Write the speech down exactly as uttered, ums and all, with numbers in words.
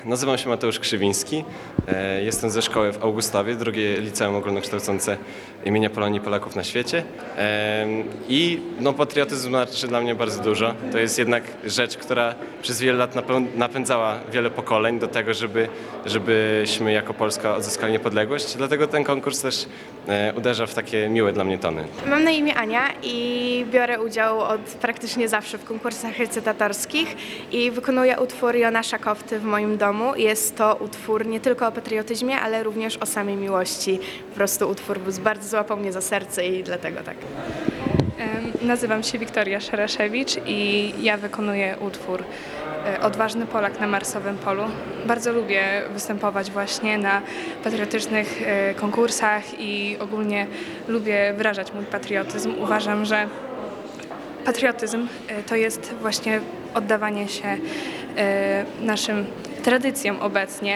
Nazywam się Mateusz Krzywiński, e, jestem ze szkoły w Augustowie, drugie liceum ogólnokształcące imienia Polonii i Polaków na świecie. E, I no, patriotyzm znaczy dla mnie bardzo dużo. To jest jednak rzecz, która przez wiele lat napę- napędzała wiele pokoleń do tego, żeby, żebyśmy jako Polska odzyskali niepodległość. Dlatego ten konkurs też e, uderza w takie miłe dla mnie tony. Mam na imię Ania i biorę udział od praktycznie zawsze w konkursach recytatorskich i wykonuję utwór Jonasza Kofty w moim domu. Jest to utwór nie tylko o patriotyzmie, ale również o samej miłości. Po prostu utwór bardzo złapał mnie za serce i dlatego tak. Nazywam się Wiktoria Szereszewicz i ja wykonuję utwór Odważny Polak na Marsowym Polu. Bardzo lubię występować właśnie na patriotycznych konkursach i ogólnie lubię wyrażać mój patriotyzm. Uważam, że patriotyzm to jest właśnie oddawanie się naszym tradycjom obecnie.